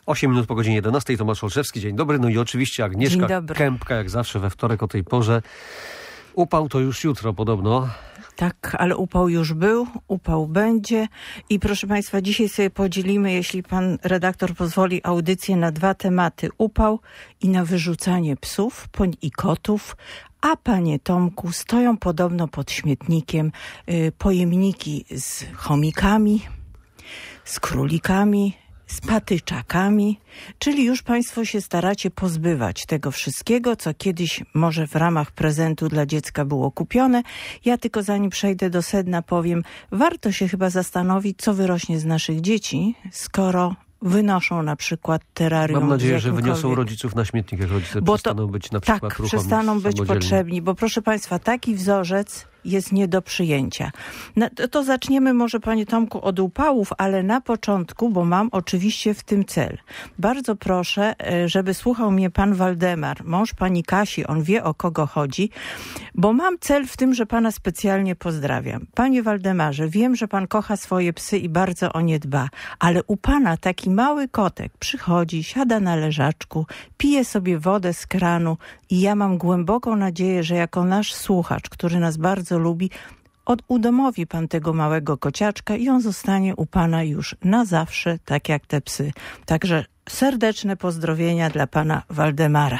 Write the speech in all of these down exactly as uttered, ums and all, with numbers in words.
osiem minut po godzinie jedenastej. Tomasz Olszewski, dzień dobry. No i oczywiście Agnieszka Kępka, jak zawsze we wtorek o tej porze. Upał to już jutro podobno. Tak, ale upał już był, upał będzie i proszę Państwa, dzisiaj sobie podzielimy, jeśli pan redaktor pozwoli, audycję na dwa tematy. Upał i na wyrzucanie psów i kotów. A panie Tomku, stoją podobno pod śmietnikiem y, pojemniki z chomikami, z królikami, z patyczakami, czyli już Państwo się staracie pozbywać tego wszystkiego, co kiedyś może w ramach prezentu dla dziecka było kupione. Ja tylko zanim przejdę do sedna powiem, warto się chyba zastanowić, co wyrośnie z naszych dzieci, skoro wynoszą na przykład terrarium. Mam nadzieję, że wyniosą rodziców na śmietnik, jak rodzice bo przestaną to, być na przykład tak, ruchomi, przestaną być potrzebni, bo proszę Państwa, taki wzorzec jest nie do przyjęcia. No, to, to zaczniemy może, panie Tomku, od upałów, ale na początku, bo mam oczywiście w tym cel. Bardzo proszę, żeby słuchał mnie pan Waldemar, mąż pani Kasi, on wie, o kogo chodzi, bo mam cel w tym, że pana specjalnie pozdrawiam. Panie Waldemarze, wiem, że pan kocha swoje psy i bardzo o nie dba, ale u pana taki mały kotek przychodzi, siada na leżaczku, pije sobie wodę z kranu i ja mam głęboką nadzieję, że jako nasz słuchacz, który nas bardzo lubi, od, udomowi pan tego małego kociaczka i on zostanie u pana już na zawsze, tak jak te psy. Także serdeczne pozdrowienia dla pana Waldemara.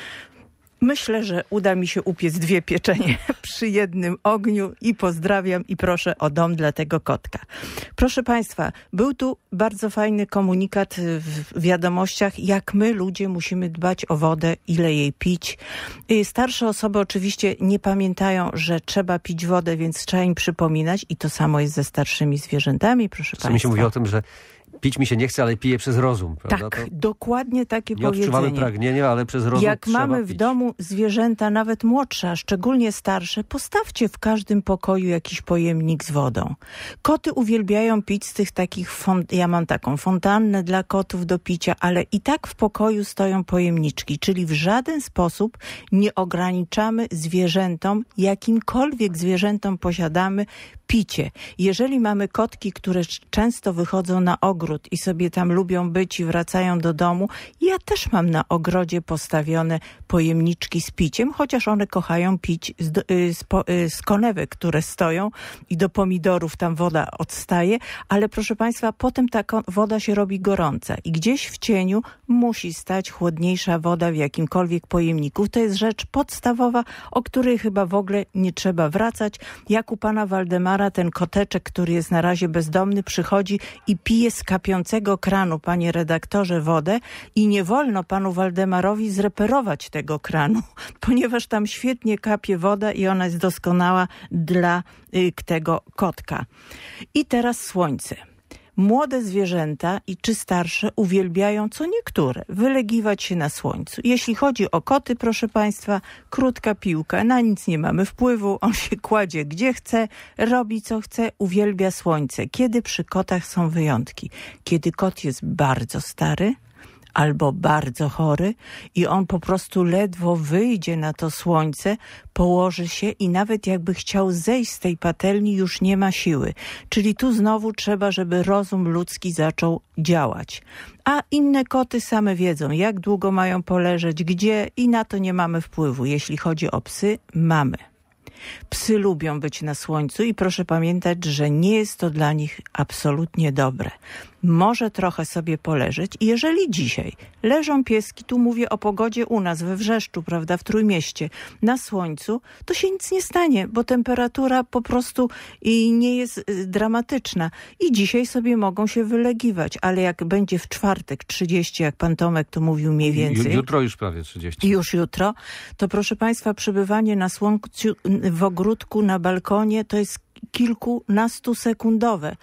Myślę, że uda mi się upiec dwie pieczenie przy jednym ogniu i pozdrawiam i proszę o dom dla tego kotka. Proszę Państwa, był tu bardzo fajny komunikat w wiadomościach, jak my ludzie musimy dbać o wodę, ile jej pić. Starsze osoby oczywiście nie pamiętają, że trzeba pić wodę, więc trzeba im przypominać i to samo jest ze starszymi zwierzętami, proszę Państwa. Mi się mówi o tym, że pić mi się nie chce, ale piję przez rozum. Prawda? Tak, to dokładnie takie nie powiedzenie. odczuwamy pragnienia, ale przez rozum Jak trzeba mamy pić. w domu zwierzęta, nawet młodsze, a szczególnie starsze, postawcie w każdym pokoju jakiś pojemnik z wodą. Koty uwielbiają pić z tych takich, font- ja mam taką fontannę dla kotów do picia, ale i tak w pokoju stoją pojemniczki, czyli w żaden sposób nie ograniczamy zwierzętom, jakimkolwiek zwierzętom posiadamy, picie. Jeżeli mamy kotki, które często wychodzą na ogród i sobie tam lubią być i wracają do domu, ja też mam na ogrodzie postawione pojemniczki z piciem, chociaż one kochają pić z, z, z konewek, które stoją i do pomidorów tam woda odstaje, ale proszę Państwa, potem ta woda się robi gorąca i gdzieś w cieniu musi stać chłodniejsza woda w jakimkolwiek pojemniku. To jest rzecz podstawowa, o której chyba w ogóle nie trzeba wracać. Jak u pana Waldemara ten koteczek, który jest na razie bezdomny, przychodzi i pije z kapiącego kranu, panie redaktorze, wodę i nie wolno panu Waldemarowi zreperować tego kranu, ponieważ tam świetnie kapie woda i ona jest doskonała dla y, tego kotka. I teraz słońce. Młode zwierzęta i czy starsze uwielbiają, co niektóre, wylegiwać się na słońcu. Jeśli chodzi o koty, proszę Państwa, krótka piłka, na nic nie mamy wpływu, on się kładzie gdzie chce, robi co chce, uwielbia słońce. Kiedy przy kotach są wyjątki? Kiedy kot jest bardzo stary, albo bardzo chory i on po prostu ledwo wyjdzie na to słońce, położy się i nawet jakby chciał zejść z tej patelni, już nie ma siły. Czyli tu znowu trzeba, żeby rozum ludzki zaczął działać. A inne koty same wiedzą, jak długo mają poleżeć, gdzie i na to nie mamy wpływu. Jeśli chodzi o psy, mamy. Psy lubią być na słońcu i proszę pamiętać, że nie jest to dla nich absolutnie dobre. Może trochę sobie poleżeć i jeżeli dzisiaj leżą pieski, tu mówię o pogodzie u nas we Wrzeszczu, prawda, w Trójmieście, na słońcu, to się nic nie stanie, bo temperatura po prostu i nie jest dramatyczna i dzisiaj sobie mogą się wylegiwać, ale jak będzie w czwartek trzydzieści, jak pan Tomek tu mówił mniej więcej. Jutro już prawie trzydzieści. Już jutro, to proszę Państwa, przebywanie na słońcu w ogródku, na balkonie, to jest kilkunastosekundowe.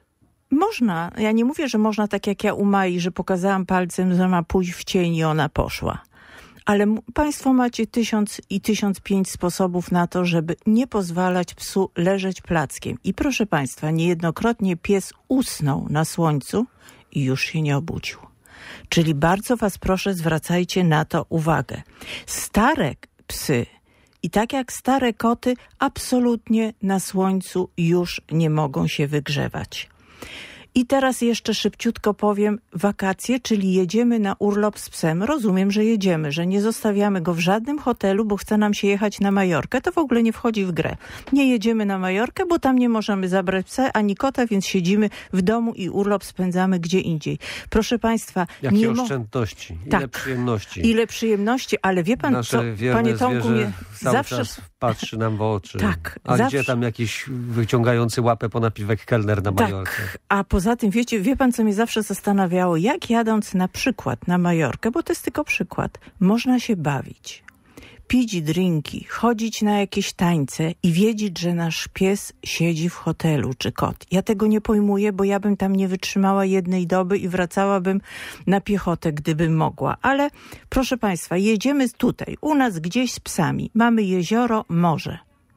Można, ja nie mówię, że można tak jak ja u Mai, że pokazałam palcem, że ma pójść w cień i ona poszła. Ale m- Państwo macie tysiąc i tysiąc pięć sposobów na to, żeby nie pozwalać psu leżeć plackiem. I proszę Państwa, niejednokrotnie pies usnął na słońcu i już się nie obudził. Czyli bardzo Was proszę, zwracajcie na to uwagę. Stare psy i tak jak stare koty absolutnie na słońcu już nie mogą się wygrzewać. I teraz jeszcze szybciutko powiem, wakacje, czyli jedziemy na urlop z psem. Rozumiem, że jedziemy, że nie zostawiamy go w żadnym hotelu, bo chce nam się jechać na Majorkę. To w ogóle nie wchodzi w grę. Nie jedziemy na Majorkę, bo tam nie możemy zabrać psa ani kota, więc siedzimy w domu i urlop spędzamy gdzie indziej. Proszę Państwa... Jakie nie oszczędności, ile tak, przyjemności. Ile przyjemności, ale wie Pan Nasze co, Panie Tomku, mnie cały zawsze... czas patrzy nam w oczy. Tak, A zawsze... gdzie tam jakiś wyciągający łapę po napiwek kelner na Majorkę? Tak, a poza tym, wiecie, wie Pan, co mnie zawsze zastanawiało? Jak jadąc na przykład na Majorkę, bo to jest tylko przykład, można się bawić, pić drinki, chodzić na jakieś tańce i wiedzieć, że nasz pies siedzi w hotelu czy kot. Ja tego nie pojmuję, bo ja bym tam nie wytrzymała jednej doby i wracałabym na piechotę, gdybym mogła. Ale proszę Państwa, jedziemy tutaj, u nas gdzieś z psami. Mamy jezioro, morze.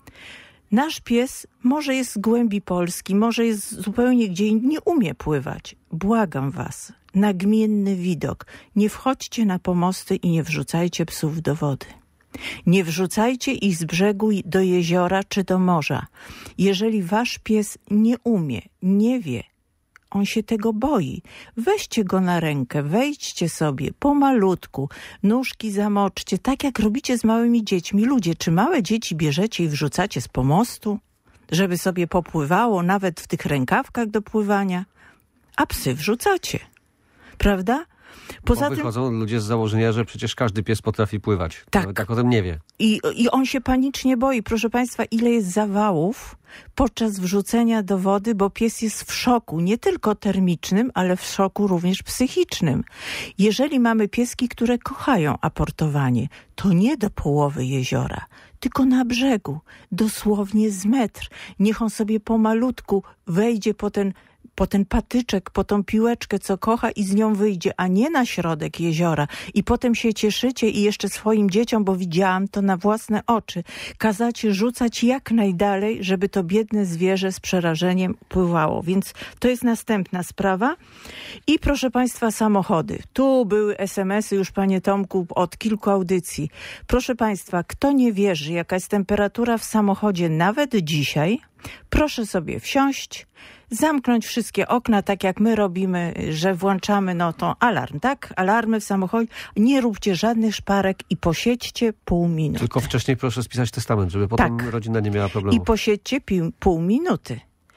Nasz pies może jest z głębi Polski, może jest zupełnie gdzie indziej, nie umie pływać. Błagam was, nagminny widok. Nie wchodźcie na pomosty i nie wrzucajcie psów do wody. Nie wrzucajcie ich z brzegu do jeziora czy do morza. Jeżeli wasz pies nie umie, nie wie, on się tego boi, weźcie go na rękę, wejdźcie sobie pomalutku, nóżki zamoczcie, tak jak robicie z małymi dziećmi. Ludzie, czy małe dzieci bierzecie i wrzucacie z pomostu, żeby sobie popływało, nawet w tych rękawkach do pływania? A psy wrzucacie, prawda? Poza Bo wychodzą tym, ludzie z założenia, że przecież każdy pies potrafi pływać. Tak. Nawet tak o tym nie wie. I, I on się panicznie boi. Proszę Państwa, ile jest zawałów podczas wrzucenia do wody, bo pies jest w szoku, nie tylko termicznym, ale w szoku również psychicznym. Jeżeli mamy pieski, które kochają aportowanie, to nie do połowy jeziora, tylko na brzegu, dosłownie z metr. Niech on sobie pomalutku wejdzie po ten po ten patyczek, po tą piłeczkę, co kocha i z nią wyjdzie, a nie na środek jeziora. I potem się cieszycie i jeszcze swoim dzieciom, bo widziałam to na własne oczy, kazacie rzucać jak najdalej, żeby to biedne zwierzę z przerażeniem pływało. Więc to jest następna sprawa. I proszę Państwa, samochody. Tu były es em esy już, Panie Tomku, od kilku audycji. Proszę Państwa, kto nie wierzy, jaka jest temperatura w samochodzie nawet dzisiaj, proszę sobie wsiąść, zamknąć wszystkie okna, tak jak my robimy, że włączamy no to alarm, tak? Alarmy w samochodzie. Nie róbcie żadnych szparek i posiedźcie pół minuty. Tylko wcześniej proszę spisać testament, żeby potem tak. rodzina nie miała problemu. I posiedźcie pi- pół minuty.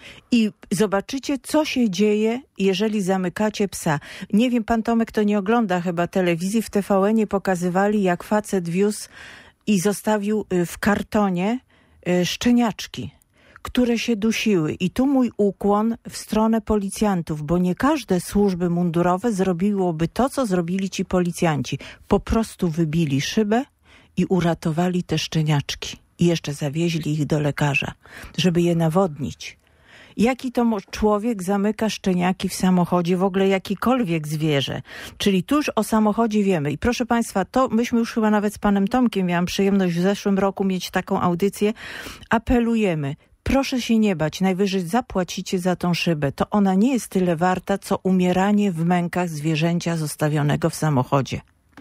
I zobaczycie, co się dzieje, jeżeli zamykacie psa. Nie wiem, pan Tomek to nie ogląda chyba telewizji. W T V N-ie pokazywali, jak facet wiózł i zostawił w kartonie szczeniaczki, które się dusiły. I tu mój ukłon w stronę policjantów, bo nie każde służby mundurowe zrobiłoby to, co zrobili ci policjanci. Po prostu wybili szybę i uratowali te szczeniaczki. I jeszcze zawieźli ich do lekarza, żeby je nawodnić. Jaki to człowiek zamyka szczeniaki w samochodzie, w ogóle jakikolwiek zwierzę. Czyli tuż o samochodzie wiemy. I proszę Państwa, to myśmy już chyba nawet z panem Tomkiem, miałam przyjemność w zeszłym roku mieć taką audycję, apelujemy. Proszę się nie bać, najwyżej zapłacicie za tą szybę. To ona nie jest tyle warta, co umieranie w mękach zwierzęcia zostawionego w samochodzie.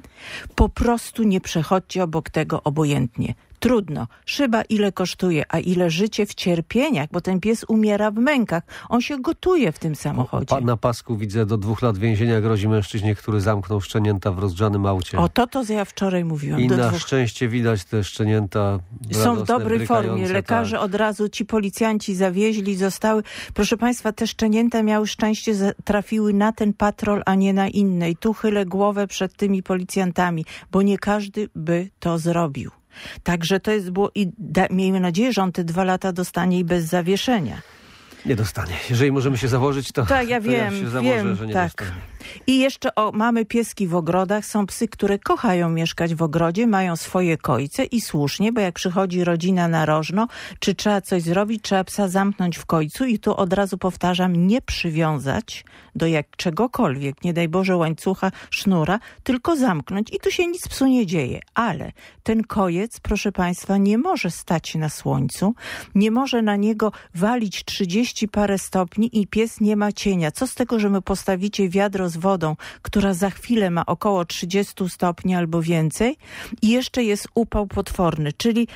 Po prostu nie przechodźcie obok tego obojętnie. Trudno. Szyba ile kosztuje, a ile życie w cierpieniach, bo ten pies umiera w mękach. On się gotuje w tym samochodzie. O, na pasku widzę, do dwóch lat więzienia grozi mężczyźnie, który zamknął szczenięta w rozgrzanym aucie. O, to to ja wczoraj mówiłam. I do na dwóch... szczęście widać te szczenięta są w dobrej formie. Lekarze tak. od razu, ci policjanci zawieźli, zostały. Proszę Państwa, te szczenięta miały szczęście, trafiły na ten patrol, a nie na inne. I tu chylę głowę przed tymi policjantami, bo nie każdy by to zrobił. Także to jest było i da, miejmy nadzieję, że on te dwa lata dostanie i bez zawieszenia. Nie dostanie. Jeżeli możemy się założyć, to, tak, ja to wiem, ja się założę, wiem, że nie tak. dostanie. I jeszcze o, mamy pieski w ogrodach. Są psy, które kochają mieszkać w ogrodzie, mają swoje kojce i słusznie, bo jak przychodzi rodzina narożno, czy trzeba coś zrobić, trzeba psa zamknąć w kojcu i tu od razu powtarzam, nie przywiązać do jak czegokolwiek, nie daj Boże łańcucha, sznura, tylko zamknąć i tu się nic psu nie dzieje. Ale ten kojec, proszę Państwa, nie może stać na słońcu, nie może na niego walić trzydzieści parę stopni i pies nie ma cienia. Co z tego, że my postawicie wiadro z wodą, która za chwilę ma około trzydzieści stopni albo więcej i jeszcze jest upał potworny, czyli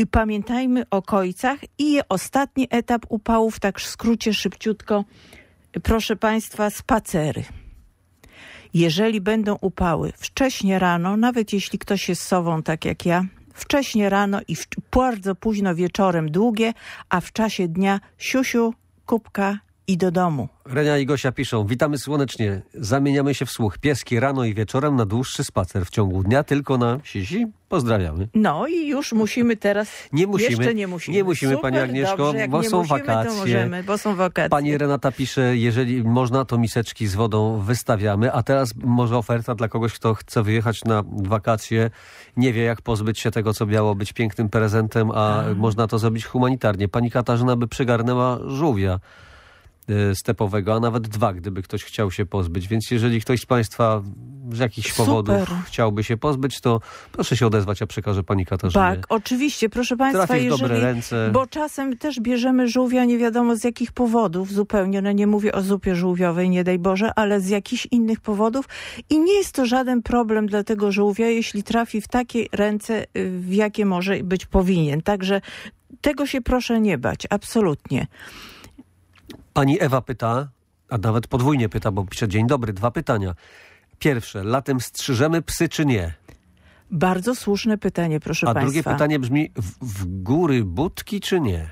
pamiętajmy o kojcach i ostatni etap upałów, tak w skrócie szybciutko, proszę państwa, spacery. Jeżeli będą upały wcześnie rano, nawet jeśli ktoś jest sową tak jak ja, wcześnie rano i w, bardzo późno wieczorem długie, a w czasie dnia siusiu, kubka i do domu. Renia i Gosia piszą: witamy słonecznie, zamieniamy się w słuch. Pieski rano i wieczorem na dłuższy spacer w ciągu dnia, tylko na sisi. Pozdrawiamy. No i już musimy teraz... Nie musimy. Jeszcze nie musimy. Nie musimy, Super, Pani Agnieszko, dobrze, bo nie są musimy, wakacje. To możemy, bo są wakacje. Pani Renata pisze, jeżeli można, to miseczki z wodą wystawiamy. A teraz może oferta dla kogoś, kto chce wyjechać na wakacje, nie wie jak pozbyć się tego, co miało być pięknym prezentem, a, a. można to zrobić humanitarnie. Pani Katarzyna by przygarnęła żółwia stepowego, a nawet dwa, gdyby ktoś chciał się pozbyć. Więc jeżeli ktoś z Państwa z jakichś Super. powodów chciałby się pozbyć, to proszę się odezwać, a przekażę Pani Katarzynie. Tak, oczywiście, proszę Państwa, Trafi w jeżeli, dobre ręce. Bo czasem też bierzemy żółwia nie wiadomo z jakich powodów zupełnie, no nie mówię o zupie żółwiowej, nie daj Boże, ale z jakichś innych powodów i nie jest to żaden problem dla tego żółwia, jeśli trafi w takie ręce, w jakie może być powinien. Także tego się proszę nie bać, absolutnie. Pani Ewa pyta, a nawet podwójnie pyta, bo pisze: dzień dobry, dwa pytania. Pierwsze, latem strzyżemy psy czy nie? Bardzo słuszne pytanie, proszę a Państwa. A drugie pytanie brzmi, w, w góry budki czy nie?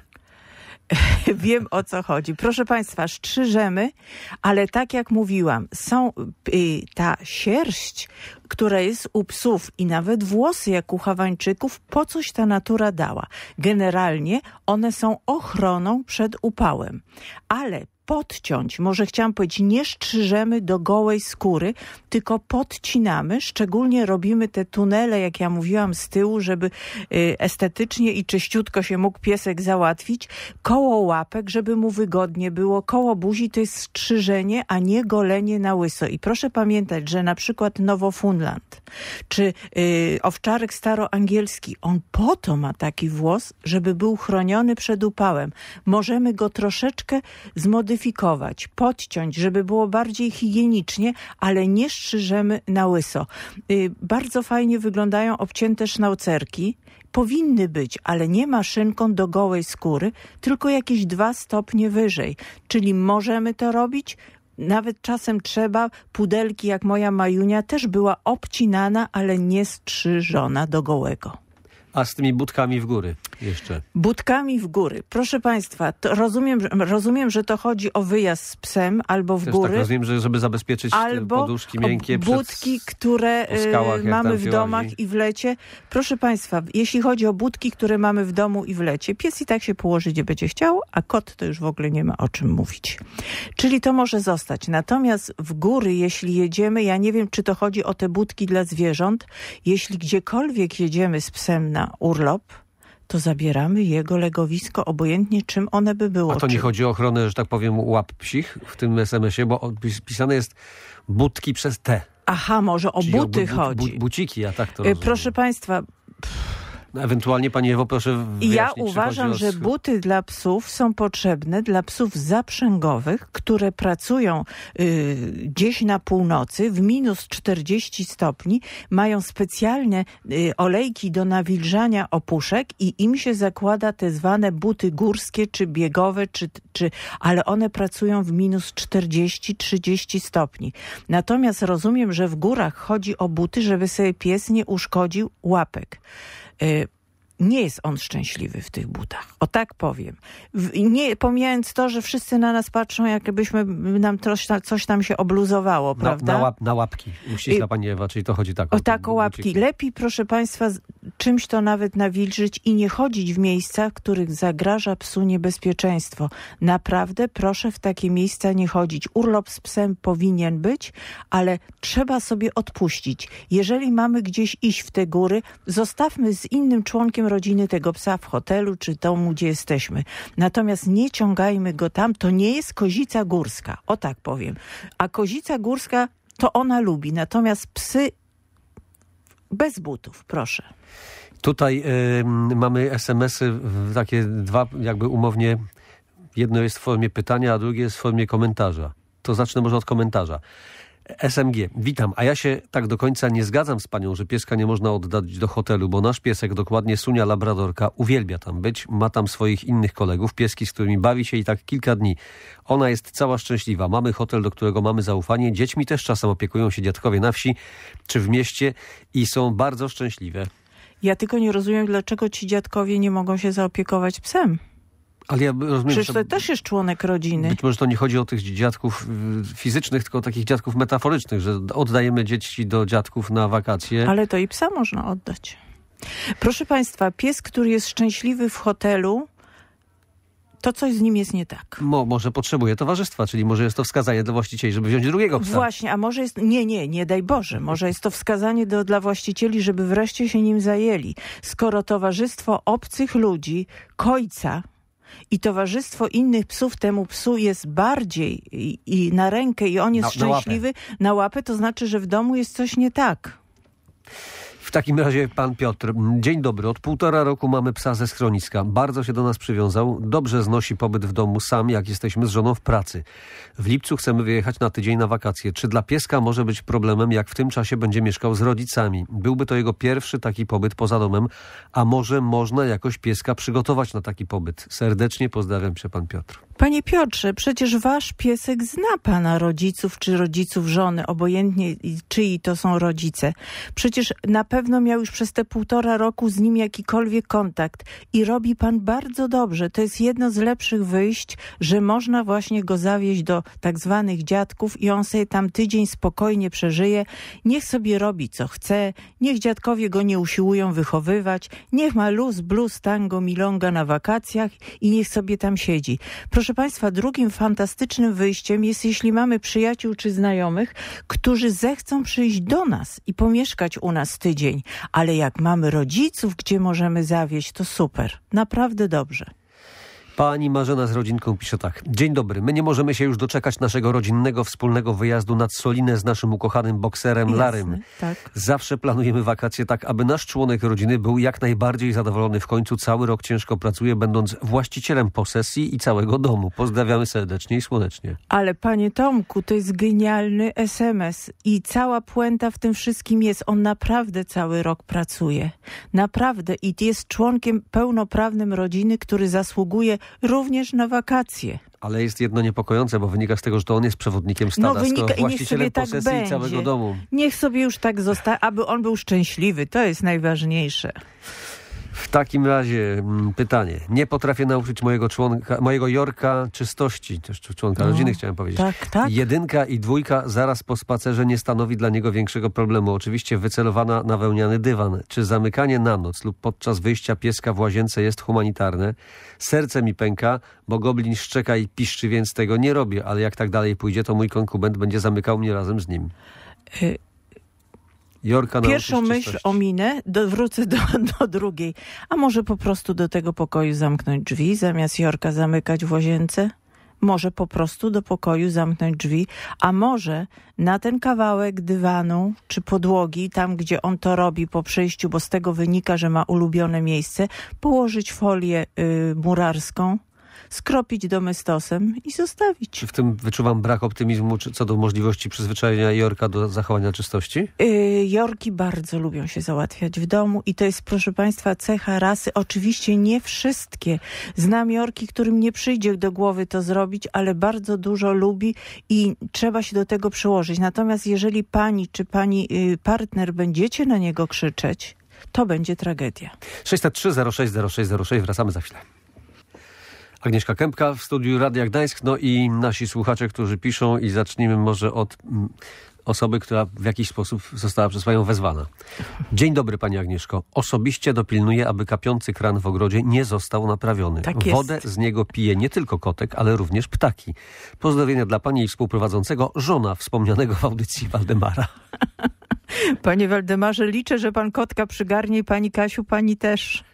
Wiem, o co chodzi. Proszę Państwa, strzyżemy, ale tak jak mówiłam, są y, ta sierść, która jest u psów i nawet włosy jak u Hawańczyków, po coś ta natura dała. Generalnie one są ochroną przed upałem, ale podciąć, może chciałam powiedzieć, nie strzyżemy do gołej skóry, tylko podcinamy, szczególnie robimy te tunele, jak ja mówiłam, z tyłu, żeby y, estetycznie i czyściutko się mógł piesek załatwić, koło łapek, żeby mu wygodnie było, koło buzi to jest strzyżenie, a nie golenie na łyso. I proszę pamiętać, że na przykład Nowofundland, czy y, owczarek staroangielski, on po to ma taki włos, żeby był chroniony przed upałem. Możemy go troszeczkę zmodyfikować, podciąć, żeby było bardziej higienicznie, ale nie strzyżemy na łyso. Y, bardzo fajnie wyglądają obcięte sznaucerki. Powinny być, ale nie maszynką do gołej skóry, tylko jakieś dwa stopnie wyżej. Czyli możemy to robić. Nawet czasem trzeba, pudelki jak moja Majunia też była obcinana, ale nie strzyżona do gołego. A z tymi budkami w góry jeszcze? Budkami w góry. Proszę Państwa, to rozumiem, rozumiem, że to chodzi o wyjazd z psem albo w Też góry. Tak rozumiem, że żeby zabezpieczyć albo poduszki miękkie budki, przed, które skałach, mamy w domach łazi. I w lecie. Proszę Państwa, jeśli chodzi o budki, które mamy w domu i w lecie, pies i tak się położy, gdzie będzie chciał, a kot to już w ogóle nie ma o czym mówić. Czyli to może zostać. Natomiast w góry, jeśli jedziemy, ja nie wiem, czy to chodzi o te budki dla zwierząt, jeśli gdziekolwiek jedziemy z psem na urlop, to zabieramy jego legowisko, obojętnie czym one by było. A to nie czym... chodzi o ochronę, że tak powiem, łap psich w tym es em esie, bo pisane jest budki przez T. Aha, może o Czyli buty o bu, bu, chodzi. Bu, buciki, a tak to rozumiem. Proszę Państwa... No, ewentualnie Pani Ewo, proszę wyjaśnić. Ja uważam, że buty dla psów są potrzebne dla psów zaprzęgowych, które pracują y, gdzieś na północy w minus czterdzieści stopni, mają specjalne y, olejki do nawilżania opuszek i im się zakłada te zwane buty górskie czy biegowe, czy, czy, ale one pracują w minus czterdzieści trzydzieści stopni. Natomiast rozumiem, że w górach chodzi o buty, żeby sobie pies nie uszkodził łapek. Nie jest on szczęśliwy w tych butach. O tak powiem. Nie, pomijając to, że wszyscy na nas patrzą, jakbyśmy nam coś, coś tam się obluzowało, prawda? Na, na, łap, na łapki. Uściśla Pani Ewa, czyli to chodzi tak o... O tak, o łapki. Lepiej, proszę Państwa, czymś to nawet nawilżyć i nie chodzić w miejscach, w których zagraża psu niebezpieczeństwo. Naprawdę proszę w takie miejsca nie chodzić. Urlop z psem powinien być, ale trzeba sobie odpuścić. Jeżeli mamy gdzieś iść w te góry, zostawmy z innym członkiem rodziny tego psa w hotelu czy domu, gdzie jesteśmy. Natomiast nie ciągajmy go tam. To nie jest kozica górska. O tak powiem. A kozica górska to ona lubi. Natomiast psy bez butów, proszę. Tutaj y, mamy es em esy takie dwa, jakby umownie. Jedno jest w formie pytania, a drugie jest w formie komentarza. To zacznę może od komentarza. S M G. Witam. A ja się tak do końca nie zgadzam z panią, że pieska nie można oddać do hotelu, bo nasz piesek, dokładnie Sunia Labradorka, uwielbia tam być. Ma tam swoich innych kolegów, pieski, z którymi bawi się i tak kilka dni. Ona jest cała szczęśliwa. Mamy hotel, do którego mamy zaufanie. Dziećmi też czasem opiekują się dziadkowie na wsi czy w mieście i są bardzo szczęśliwe. Ja tylko nie rozumiem, dlaczego ci dziadkowie nie mogą się zaopiekować psem. Ale ja rozumiem, Przecież że to też jest członek rodziny. Być może to nie chodzi o tych dziadków fizycznych, tylko o takich dziadków metaforycznych, że oddajemy dzieci do dziadków na wakacje. Ale to i psa można oddać. Proszę państwa, pies, który jest szczęśliwy w hotelu, to coś z nim jest nie tak. Mo, może potrzebuje towarzystwa, czyli może jest to wskazanie dla właścicieli, żeby wziąć drugiego psa. Właśnie, a może jest... Nie, nie, nie daj Boże. Może jest to wskazanie do, dla właścicieli, żeby wreszcie się nim zajęli. Skoro towarzystwo obcych ludzi, kojca i towarzystwo innych psów temu psu jest bardziej i, i na rękę i on jest na, na szczęśliwy, łapę. na łapę, to znaczy, że w domu jest coś nie tak. W takim razie pan Piotr. Dzień dobry. Od półtora roku mamy psa ze schroniska. Bardzo się do nas przywiązał. Dobrze znosi pobyt w domu sam, jak jesteśmy z żoną w pracy. W lipcu chcemy wyjechać na tydzień na wakacje. Czy dla pieska może być problemem, jak w tym czasie będzie mieszkał z rodzicami? Byłby to jego pierwszy taki pobyt poza domem, a może można jakoś pieska przygotować na taki pobyt? Serdecznie pozdrawiam się, pan Piotr. Panie Piotrze, przecież wasz piesek zna pana rodziców czy rodziców żony, obojętnie czyi to są rodzice. Przecież na pewno miał już przez te półtora roku z nim jakikolwiek kontakt i robi pan bardzo dobrze. To jest jedno z lepszych wyjść, że można właśnie go zawieźć do tak zwanych dziadków i on sobie tam tydzień spokojnie przeżyje. Niech sobie robi co chce, niech dziadkowie go nie usiłują wychowywać, niech ma luz, blues, tango, milonga na wakacjach i niech sobie tam siedzi. Proszę państwa, drugim fantastycznym wyjściem jest, jeśli mamy przyjaciół czy znajomych, którzy zechcą przyjść do nas i pomieszkać u nas tydzień. Ale jak mamy rodziców, gdzie możemy zawieźć, to super. Naprawdę dobrze. Pani Marzena z rodzinką pisze tak. Dzień dobry. My nie możemy się już doczekać naszego rodzinnego wspólnego wyjazdu nad Solinę z naszym ukochanym bokserem Jasne, Larym. tak. Zawsze planujemy wakacje tak, aby nasz członek rodziny był jak najbardziej zadowolony. W końcu cały rok ciężko pracuje, będąc właścicielem posesji i całego domu. Pozdrawiamy serdecznie i słonecznie. Ale panie Tomku, to jest genialny es em es i cała puenta w tym wszystkim jest. On naprawdę cały rok pracuje. Naprawdę. I jest członkiem pełnoprawnym rodziny, który zasługuje również na wakacje. Ale jest jedno niepokojące, bo wynika z tego, że to on jest przewodnikiem stada, no wynika, skoro i niech sobie tak posesji będzie. całego domu. Niech sobie już tak zostanie, aby on był szczęśliwy. To jest najważniejsze. W takim razie m, pytanie. Nie potrafię nauczyć mojego członka, mojego Jorka czystości. Też członka No, rodziny chciałem powiedzieć. Tak, tak. Jedynka i dwójka zaraz po spacerze nie stanowi dla niego większego problemu. Oczywiście wycelowana na wełniany dywan. Czy zamykanie na noc lub podczas wyjścia pieska w łazience jest humanitarne? Serce mi pęka, bo goblin szczeka i piszczy, więc tego nie robię. Ale jak tak dalej pójdzie, to mój konkubent będzie zamykał mnie razem z nim. Y Jorka Pierwszą myśl czystości. ominę, do, wrócę do, do drugiej. A może po prostu do tego pokoju zamknąć drzwi, zamiast Jorka zamykać w łazience? Może po prostu do pokoju zamknąć drzwi, a może na ten kawałek dywanu czy podłogi, tam gdzie on to robi po przyjściu, bo z tego wynika, że ma ulubione miejsce, położyć folię y, murarską, skropić domestosem i zostawić. Czy w tym wyczuwam brak optymizmu czy co do możliwości przyzwyczajenia Jorka do zachowania czystości? Yy, Jorki bardzo lubią się załatwiać w domu i to jest, proszę państwa, cecha rasy. Oczywiście nie wszystkie. Znam Jorki, którym nie przyjdzie do głowy to zrobić, ale bardzo dużo lubi i trzeba się do tego przyłożyć. Natomiast jeżeli pani czy pani yy, partner będziecie na niego krzyczeć, to będzie tragedia. sześćset trzy zero sześć zero sześć zero sześć. Wracamy za chwilę. Agnieszka Kępka w studiu Radia Gdańsk, no i nasi słuchacze, którzy piszą i zacznijmy może od mm, osoby, która w jakiś sposób została przez panią wezwana. Dzień dobry pani Agnieszko. Osobiście dopilnuję, aby kapiący kran w ogrodzie nie został naprawiony. Tak jest. Wodę z niego pije nie tylko kotek, ale również ptaki. Pozdrowienia dla pani i współprowadzącego, żona wspomnianego w audycji Waldemara. Panie Waldemarze, liczę, że pan kotka przygarnie i pani Kasiu, pani też.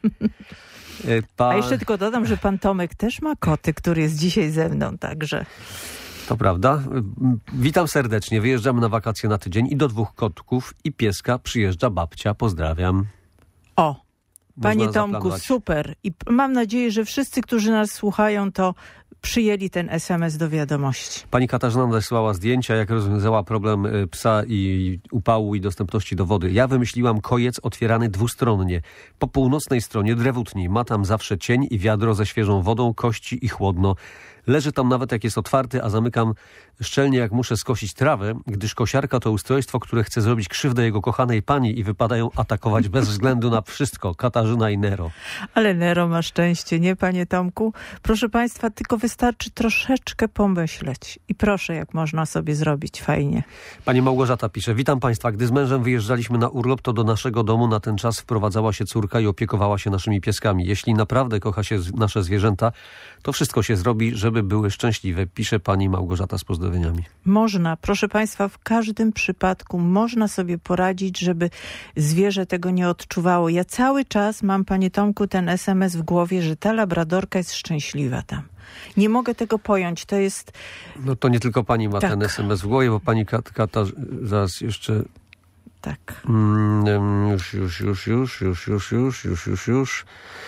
Pa... A jeszcze tylko dodam, że pan Tomek też ma koty, który jest dzisiaj ze mną, także... To prawda. Witam serdecznie. Wyjeżdżamy na wakacje na tydzień i do dwóch kotków i pieska przyjeżdża babcia. Pozdrawiam. O, panie Można Tomku, zaplanować. super. I mam nadzieję, że wszyscy, którzy nas słuchają, to przyjęli ten es em es do wiadomości. Pani Katarzyna nadesłała zdjęcia, jak rozwiązała problem psa i upału i dostępności do wody. Ja wymyśliłam kojec otwierany dwustronnie. Po północnej stronie drewutni. Ma tam zawsze cień i wiadro ze świeżą wodą, kości i chłodno. Leży tam nawet jak jest otwarty, a zamykam szczelnie jak muszę skosić trawę, gdyż kosiarka to ustrojstwo, które chce zrobić krzywdę jego kochanej pani i wypada ją atakować bez względu na wszystko. Katarzyna i Nero. Ale Nero ma szczęście, nie panie Tomku? Proszę państwa, tylko wystarczy troszeczkę pomyśleć. I proszę, jak można sobie zrobić fajnie. Pani Małgorzata pisze, witam państwa, gdy z mężem wyjeżdżaliśmy na urlop, to do naszego domu na ten czas wprowadzała się córka i opiekowała się naszymi pieskami. Jeśli naprawdę kocha się nasze zwierzęta, to wszystko się zrobi, żeby były szczęśliwe, pisze pani Małgorzata z pozdrowieniami. Można, proszę państwa, w każdym przypadku można sobie poradzić, żeby zwierzę tego nie odczuwało. Ja cały czas mam, panie Tomku, ten es em es w głowie, że ta labradorka jest szczęśliwa tam. Nie mogę tego pojąć, to jest... No to nie tylko pani ma tak. ten es em es w głowie, bo pani Kat, Kata, zaraz jeszcze... Tak. Mm, już, już, już, już, już, już, już, już, już, już.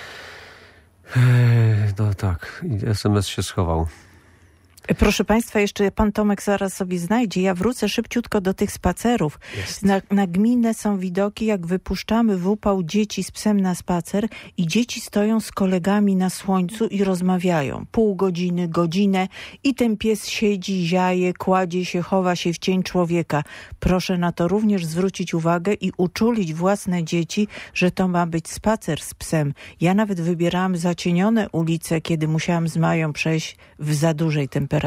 No tak, es em es się schował. Proszę państwa, jeszcze pan Tomek zaraz sobie znajdzie. Ja wrócę szybciutko do tych spacerów. Na, na gminę są widoki, jak wypuszczamy w upał dzieci z psem na spacer i dzieci stoją z kolegami na słońcu i rozmawiają. Pół godziny, godzinę i ten pies siedzi, ziaje, kładzie się, chowa się w cień człowieka. Proszę na to również zwrócić uwagę i uczulić własne dzieci, że to ma być spacer z psem. Ja nawet wybierałam zacienione ulice, kiedy musiałam z Mają przejść w za dużej temperaturze.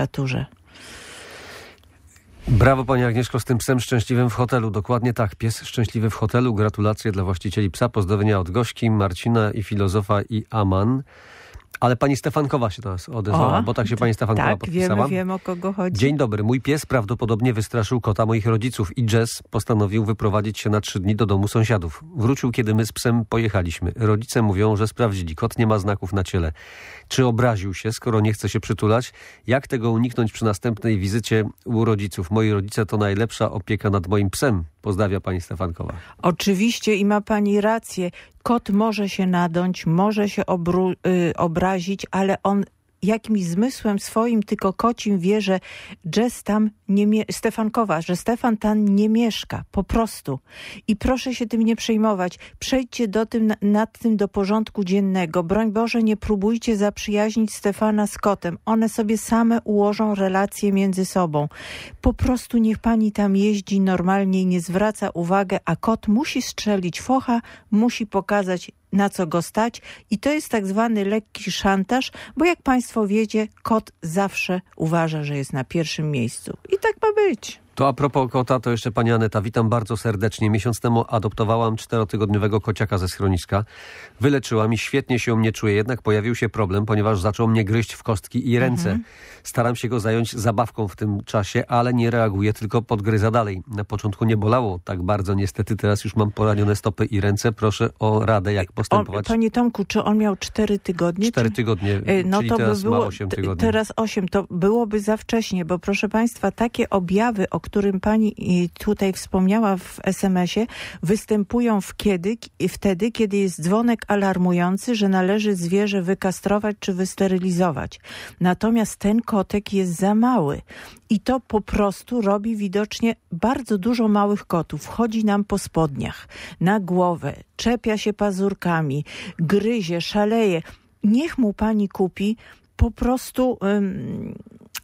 Brawo pani Agnieszko z tym psem szczęśliwym w hotelu. Dokładnie tak, pies szczęśliwy w hotelu. Gratulacje dla właścicieli psa. Pozdrowienia od Gośki, Marcina i filozofa i Aman. Ale pani Stefankowa się do nas odezwała, o, bo tak się pani Stefankowa tak, podpisała. Tak, wiemy, wiemy o kogo chodzi. Dzień dobry. Mój pies prawdopodobnie wystraszył kota moich rodziców i Jess postanowił wyprowadzić się na trzy dni do domu sąsiadów. Wrócił, kiedy my z psem pojechaliśmy. Rodzice mówią, że sprawdzili. Kot nie ma znaków na ciele. Czy obraził się, skoro nie chce się przytulać? Jak tego uniknąć przy następnej wizycie u rodziców? Moi rodzice to najlepsza opieka nad moim psem. Pozdrawia pani Stefankowa. Oczywiście i ma pani rację. Kot może się nadąć, może się obru- y, obrazić, ale on jakimś zmysłem swoim, tylko kocim wie, że Jess tam nie mie- Stefankowa, że Stefan tam nie mieszka. Po prostu. I proszę się tym nie przejmować. Przejdźcie do tym, nad tym do porządku dziennego. Broń Boże, nie próbujcie zaprzyjaźnić Stefana z kotem. One sobie same ułożą relacje między sobą. Po prostu niech pani tam jeździ normalnie i nie zwraca uwagi, a kot musi strzelić focha, musi pokazać, na co go stać i to jest tak zwany lekki szantaż, bo jak państwo wiecie, kot zawsze uważa, że jest na pierwszym miejscu. I tak ma być. To a propos kota, to jeszcze pani Aneta, witam bardzo serdecznie. Miesiąc temu adoptowałam czterotygodniowego kociaka ze schroniska. Wyleczyłam i świetnie się u mnie czuję, jednak pojawił się problem, ponieważ zaczął mnie gryźć w kostki i ręce. Mhm. Staram się go zająć zabawką w tym czasie, ale nie reaguje, tylko podgryza dalej. Na początku nie bolało tak bardzo, niestety teraz już mam poranione stopy i ręce. Proszę o radę, jak postępować. On, panie Tomku, czy on miał cztery tygodnie? Cztery czy... tygodnie, no czyli to teraz by było, ma osiem tygodni. Teraz osiem, to byłoby za wcześnie, bo proszę państwa, takie objawy, o którym pani tutaj wspomniała w es em esie, występują w kiedy, wtedy, kiedy jest dzwonek alarmujący, że należy zwierzę wykastrować czy wysterylizować. Natomiast ten kotek jest za mały i to po prostu robi widocznie bardzo dużo małych kotów. Chodzi nam po spodniach, na głowę, czepia się pazurkami, gryzie, szaleje. Niech mu pani kupi po prostu um,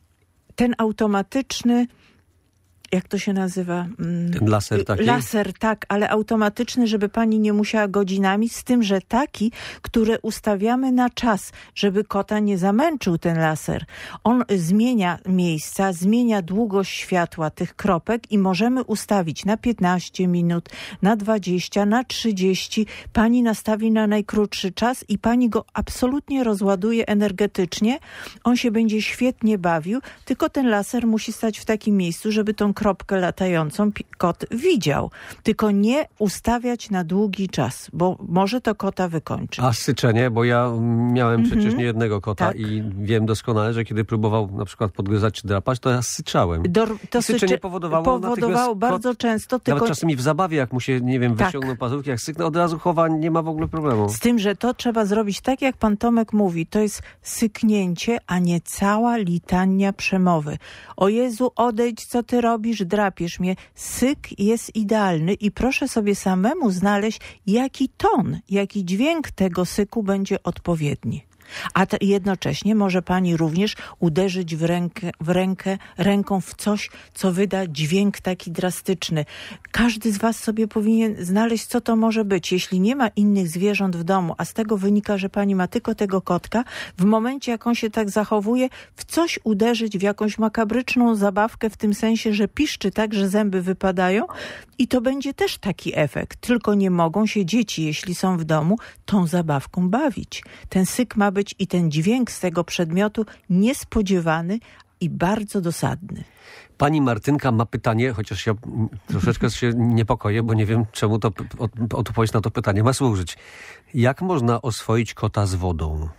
ten automatyczny, jak to się nazywa? Ten laser taki? Laser, tak, ale automatyczny, żeby pani nie musiała godzinami, z tym, że taki, który ustawiamy na czas, żeby kota nie zamęczył ten laser. On zmienia miejsca, zmienia długość światła tych kropek i możemy ustawić na piętnaście minut, na dwadzieścia, na trzydzieści. Pani nastawi na najkrótszy czas i pani go absolutnie rozładuje energetycznie. On się będzie świetnie bawił, tylko ten laser musi stać w takim miejscu, żeby tą kropkę latającą kot widział. Tylko nie ustawiać na długi czas, bo może to kota wykończyć. A syczenie, bo ja miałem Mhm. przecież nie jednego kota Tak. i wiem doskonale, że kiedy próbował na przykład podgryzać czy drapać, to ja syczałem. Do, to I syczenie syczy- powodowało powodowało natychmiast bardzo kot, często, tylko Nawet czasami w zabawie, jak mu się, nie wiem, Tak. wyciągną pazurki, jak syknę, od razu chowa, nie ma w ogóle problemu. z tym, że to trzeba zrobić tak, jak pan Tomek mówi. To jest syknięcie, a nie cała litania przemowy. O Jezu, odejdź, co ty robisz, drapiesz mnie. Syk jest idealny i proszę sobie samemu znaleźć, jaki ton, jaki dźwięk tego syku będzie odpowiedni. A te, jednocześnie może pani również uderzyć w rękę, w rękę ręką w coś, co wyda dźwięk taki drastyczny. Każdy z was sobie powinien znaleźć, co to może być. Jeśli nie ma innych zwierząt w domu, a z tego wynika, że pani ma tylko tego kotka, w momencie, jak on się tak zachowuje, w coś uderzyć, w jakąś makabryczną zabawkę, w tym sensie, że piszczy tak, że zęby wypadają i to będzie też taki efekt. Tylko nie mogą się dzieci, jeśli są w domu, tą zabawką bawić. Ten syk ma być i ten dźwięk z tego przedmiotu niespodziewany i bardzo dosadny. Pani Martynka ma pytanie, chociaż ja mm, troszeczkę się niepokoję, bo nie wiem, czemu to p- od- odpowiedź na to pytanie ma służyć. Jak można oswoić kota z wodą?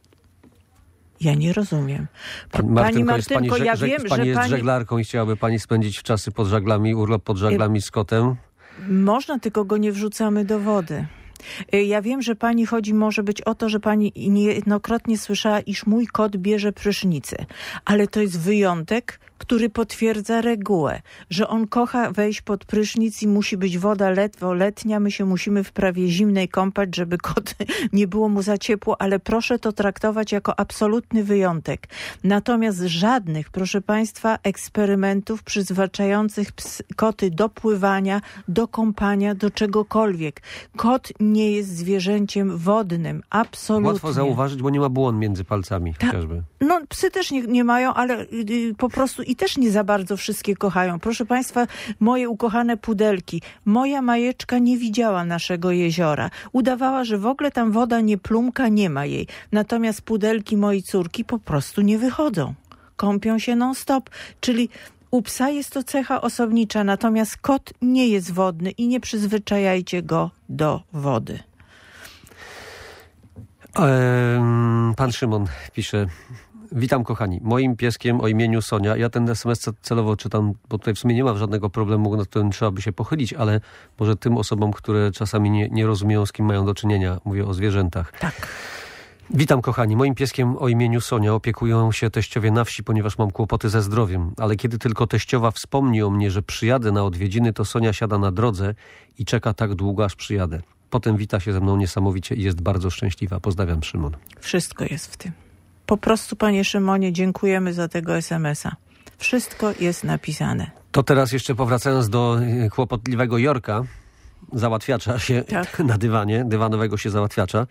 Ja nie rozumiem. Pani Pani Martynko, jest pani, Martynko, ja żeg- wiem, pani że jest pani... żeglarką i chciałaby pani spędzić czasy pod żaglami, urlop pod żaglami z kotem? Można, tylko go nie wrzucamy do wody. Ja wiem, że pani chodzi może być o to, że pani niejednokrotnie słyszała, iż mój kot bierze prysznicę. Ale to jest wyjątek, który potwierdza regułę, że on kocha wejść pod prysznic i musi być woda ledwo letnia. My się musimy w prawie zimnej kąpać, żeby kot nie było mu za ciepło, ale proszę to traktować jako absolutny wyjątek. Natomiast żadnych, proszę państwa, eksperymentów przyzwyczajających ps- koty do pływania, do kąpania, do czegokolwiek. Kot nie jest zwierzęciem wodnym, absolutnie. Łatwo zauważyć, bo nie ma błon między palcami Ta- chociażby. No, psy też nie, nie mają, ale y, po prostu i też nie za bardzo wszystkie kochają. Proszę państwa, moje ukochane pudelki. Moja Majeczka nie widziała naszego jeziora. Udawała, że w ogóle tam woda nie plumka, nie ma jej. Natomiast pudelki mojej córki po prostu nie wychodzą. Kąpią się non stop. Czyli u psa jest to cecha osobnicza, natomiast kot nie jest wodny i nie przyzwyczajajcie go do wody. Ehm, Pan Szymon pisze: witam kochani, moim pieskiem o imieniu Sonia, ja ten es em es celowo czytam, bo tutaj w sumie nie ma żadnego problemu, nad którym trzeba by się pochylić, ale może tym osobom, które czasami nie, nie rozumieją, z kim mają do czynienia, mówię o zwierzętach. Tak. Witam kochani, moim pieskiem o imieniu Sonia opiekują się teściowie na wsi, ponieważ mam kłopoty ze zdrowiem, ale kiedy tylko teściowa wspomni o mnie, że przyjadę na odwiedziny, to Sonia siada na drodze i czeka tak długo, aż przyjadę. Potem wita się ze mną niesamowicie i jest bardzo szczęśliwa. Pozdrawiam, Szymon. Wszystko jest w tym. Po prostu, panie Szymonie, dziękujemy za tego es em es a. Wszystko jest napisane. To teraz jeszcze powracając do y, kłopotliwego Jorka, załatwiacza się Tak. na dywanie, dywanowego się załatwiacza.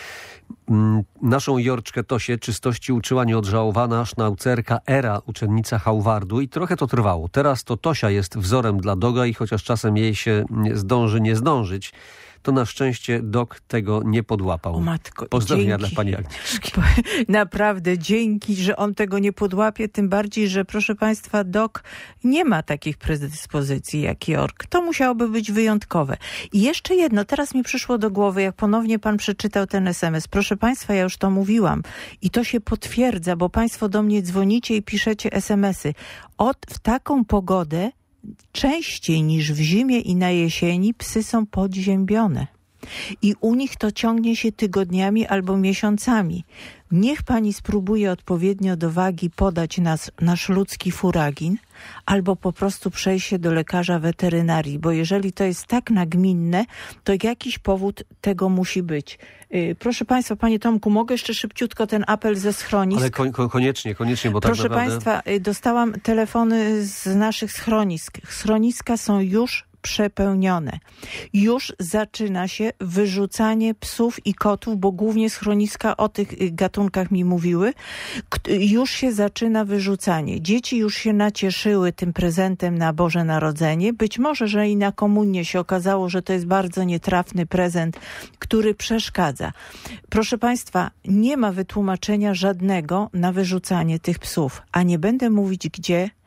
Mm, Naszą Jorczkę Tosię czystości uczyła nieodżałowana sznaucerka Era, uczennica Hauwardu, i trochę to trwało. Teraz to Tosia jest wzorem dla doga i chociaż czasem jej się nie zdąży nie zdążyć, to na szczęście dog tego nie podłapał. O matko, Pozdrowienia dzięki. dla pani Agnieszki. Naprawdę dzięki, że on tego nie podłapie, tym bardziej, że proszę państwa, dog nie ma takich predyspozycji jak Jork. To musiałoby być wyjątkowe. I jeszcze jedno, teraz mi przyszło do głowy, jak ponownie pan przeczytał ten es em es. Proszę państwa, ja już to mówiłam i to się potwierdza, bo państwo do mnie dzwonicie i piszecie es em esy. Od, w taką pogodę częściej niż w zimie i na jesieni psy są podziębione. I u nich to ciągnie się tygodniami albo miesiącami. Niech pani spróbuje odpowiednio do wagi podać nas, nasz ludzki furagin, albo po prostu przejść się do lekarza weterynarii, bo jeżeli to jest tak nagminne, to jakiś powód tego musi być. Yy, proszę państwa, panie Tomku, mogę jeszcze szybciutko ten apel ze schronisk? Ale ko- ko- koniecznie, koniecznie, bo Proszę tak naprawdę... państwa, y, dostałam telefony z naszych schronisk. Schroniska są już przepełnione. Już zaczyna się wyrzucanie psów i kotów, bo głównie schroniska o tych y, gatunkach mi mówiły. K- już się zaczyna wyrzucanie. Dzieci już się nacieszyły tym prezentem na Boże Narodzenie. Być może, że i na komunię się okazało, że to jest bardzo nietrafny prezent, który przeszkadza. Proszę państwa, nie ma wytłumaczenia żadnego na wyrzucanie tych psów, a nie będę mówić gdzie.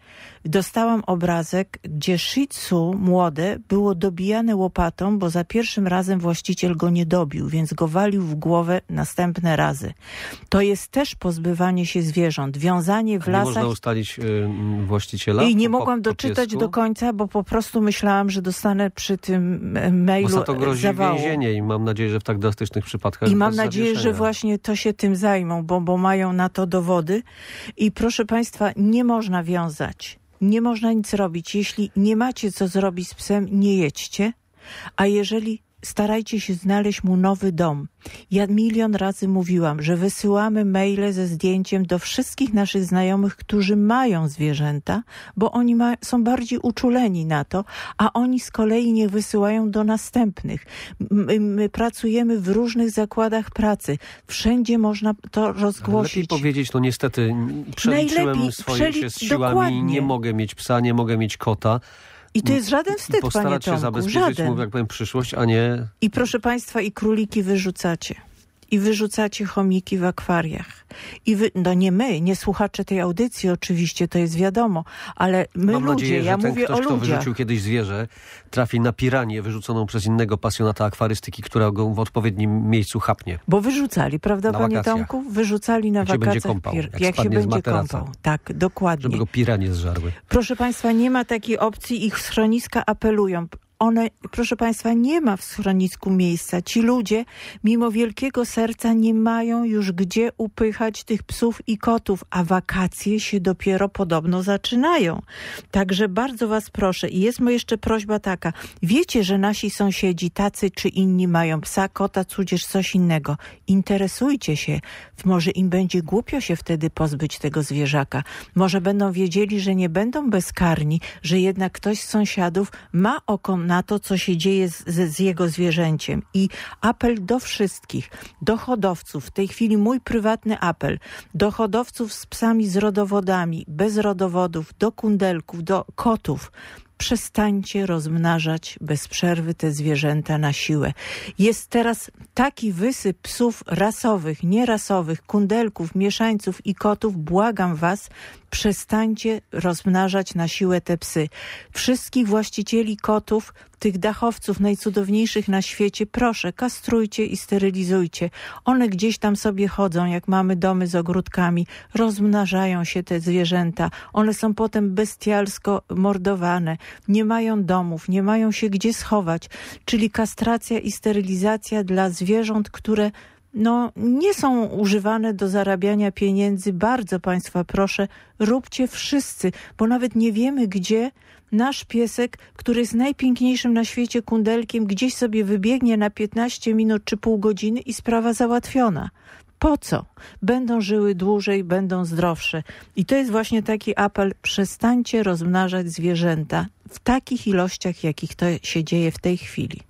dostałam obrazek, gdzie Shih Tzu młode było dobijane łopatą, bo za pierwszym razem właściciel go nie dobił, więc go walił w głowę następne razy. To jest też pozbywanie się zwierząt, wiązanie w A nie lasach. można ustalić y, właściciela? I nie po, mogłam po doczytać piesku? do końca, bo po prostu myślałam, że dostanę przy tym mailu Bo za to grozi zawału. więzienie i mam nadzieję, że w tak drastycznych przypadkach I mam bez nadzieję, że zawieszenia. właśnie to się tym zajmą, bo, bo mają na to dowody. I proszę Państwa, nie można wiązać. Nie można nic robić. Jeśli nie macie co zrobić z psem, nie jedźcie. A jeżeli starajcie się znaleźć mu nowy dom. Ja milion razy mówiłam, że wysyłamy maile ze zdjęciem do wszystkich naszych znajomych, którzy mają zwierzęta, bo oni ma, są bardziej uczuleni na to, a oni z kolei niech wysyłają do następnych. My, my pracujemy w różnych zakładach pracy. Wszędzie można to rozgłosić. Lepiej powiedzieć, no niestety przeliczyłem Najlepiej swoje przeli- się z siłami, dokładnie. nie mogę mieć psa, nie mogę mieć kota. I to jest żaden wstyd, panie Postarać się Tomku, zabezpieczyć żaden. mu, jak powiem, przyszłość, a nie... I proszę Państwa, i króliki wyrzucacie. I wyrzucacie chomiki w akwariach. I wy, no nie my, nie słuchacze tej audycji oczywiście, to jest wiadomo, ale my Mam ludzie, nadzieję, że ja ten mówię ktoś, o kto ludziach. wyrzucił kiedyś zwierzę, trafi na piranię wyrzuconą przez innego pasjonata akwarystyki, która go w odpowiednim miejscu chapnie. Bo wyrzucali, prawda, Na panie wakacjach. Tomku? Wyrzucali na Jak się wakacjach. będzie kąpał, pir- jak jak się spadnie z będzie materaca. kąpał. Tak, dokładnie. Żeby go piranie zżarły. Proszę Państwa, nie ma takiej opcji, ich schroniska apelują. One, proszę Państwa, nie ma w schronisku miejsca. Ci ludzie, mimo wielkiego serca, nie mają już gdzie upychać tych psów i kotów, a wakacje się dopiero podobno zaczynają. Także bardzo Was proszę i jest mu jeszcze prośba taka. Wiecie, że nasi sąsiedzi, tacy czy inni, mają psa, kota, tudzież coś innego. Interesujcie się. Może im będzie głupio się wtedy pozbyć tego zwierzaka. Może będą wiedzieli, że nie będą bezkarni, że jednak ktoś z sąsiadów ma oko na to, co się dzieje z, z, z jego zwierzęciem. I apel do wszystkich, do hodowców, w tej chwili mój prywatny apel, do hodowców z psami z rodowodami, bez rodowodów, do kundelków, do kotów. Przestańcie rozmnażać bez przerwy te zwierzęta na siłę. Jest teraz taki wysyp psów rasowych, nierasowych, kundelków, mieszańców i kotów. Błagam was, przestańcie rozmnażać na siłę te psy. Wszystkich właścicieli kotów, tych dachowców najcudowniejszych na świecie, proszę, kastrujcie i sterylizujcie. One gdzieś tam sobie chodzą, jak mamy domy z ogródkami, rozmnażają się te zwierzęta. One są potem bestialsko mordowane. Nie mają domów, nie mają się gdzie schować. Czyli kastracja i sterylizacja dla zwierząt, które no, nie są używane do zarabiania pieniędzy. Bardzo Państwa proszę, róbcie wszyscy, bo nawet nie wiemy, gdzie nasz piesek, który jest najpiękniejszym na świecie kundelkiem, gdzieś sobie wybiegnie na piętnaście minut czy pół godziny i sprawa załatwiona. Po co? Będą żyły dłużej, będą zdrowsze. I to jest właśnie taki apel, przestańcie rozmnażać zwierzęta w takich ilościach, jakich to się dzieje w tej chwili.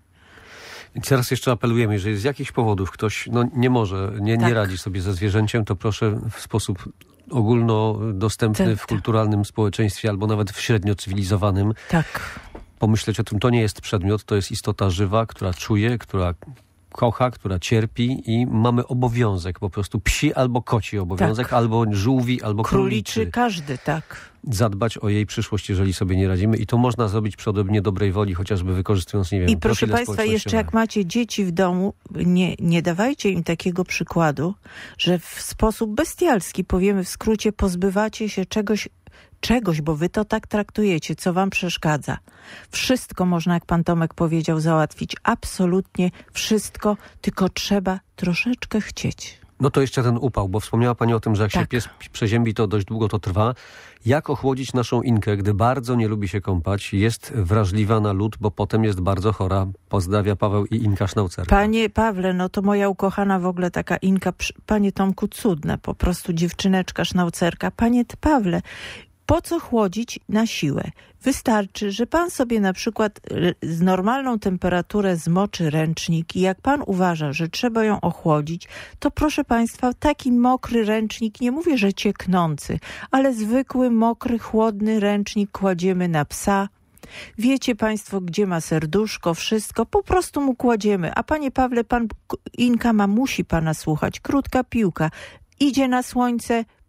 I teraz jeszcze apelujemy, jeżeli z jakichś powodów ktoś no, nie może, nie, Tak. nie radzi sobie ze zwierzęciem, to proszę w sposób ogólnodostępny Tak, w tak. kulturalnym społeczeństwie albo nawet w średnio cywilizowanym Tak. pomyśleć o tym. To nie jest przedmiot, to jest istota żywa, która czuje, która kocha, która cierpi i mamy obowiązek, po prostu psi albo koci obowiązek, Tak. albo żółwi, albo Króliczy, króliczy. każdy, tak. Zadbać o jej przyszłość, jeżeli sobie nie radzimy. I to można zrobić przy odrobinie dobrej woli, chociażby wykorzystując, nie wiem, I proszę profile Państwa, jeszcze społecznościowe. jak macie dzieci w domu, nie, nie dawajcie im takiego przykładu, że w sposób bestialski, powiemy w skrócie, pozbywacie się czegoś, czegoś, bo wy to tak traktujecie, co wam przeszkadza. Wszystko można, jak pan Tomek powiedział, załatwić. Absolutnie wszystko, tylko trzeba troszeczkę chcieć. No to jeszcze ten upał, bo wspomniała pani o tym, że jak się Tak. pies przeziębi, to dość długo to trwa. Jak ochłodzić naszą Inkę, gdy bardzo nie lubi się kąpać, jest wrażliwa na lód, bo potem jest bardzo chora. Pozdrawia Paweł i Inka Sznaucerka. Panie Pawle, no to moja ukochana w ogóle taka Inka, przy- panie Tomku, cudna, po prostu dziewczyneczka, sznaucerka. Panie T- Pawle, po co chłodzić na siłę? Wystarczy, że pan sobie na przykład y, z normalną temperaturę zmoczy ręcznik i jak pan uważa, że trzeba ją ochłodzić, to proszę państwa, taki mokry ręcznik, nie mówię, że cieknący, ale zwykły, mokry, chłodny ręcznik kładziemy na psa. Wiecie państwo, gdzie ma serduszko, wszystko, po prostu mu kładziemy. A panie Pawle, pan Inka ma, musi pana słuchać. Krótka piłka. Idzie na słońce,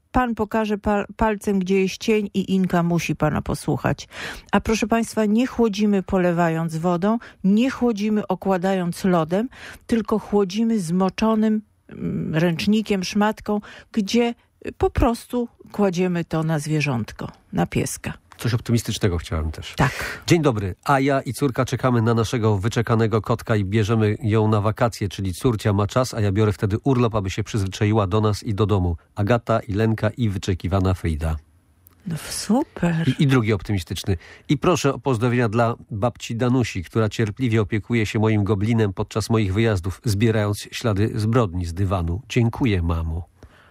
pan pokaże pal- palcem, gdzie jest cień i Inka musi pana posłuchać. A proszę państwa, nie chłodzimy polewając wodą, nie chłodzimy okładając lodem, tylko chłodzimy zmoczonym mm, ręcznikiem, szmatką, gdzie po prostu kładziemy to na zwierzątko, na pieska. Coś optymistycznego chciałem też. Tak. Dzień dobry. A ja i córka czekamy na naszego wyczekanego kotka i bierzemy ją na wakacje, czyli córcia ma czas, a ja biorę wtedy urlop, aby się przyzwyczaiła do nas i do domu. Agata i Lenka i wyczekiwana Frida. No super. I, I drugi optymistyczny. I proszę o pozdrowienia dla babci Danusi, która cierpliwie opiekuje się moim goblinem podczas moich wyjazdów, zbierając ślady zbrodni z dywanu. Dziękuję, mamo.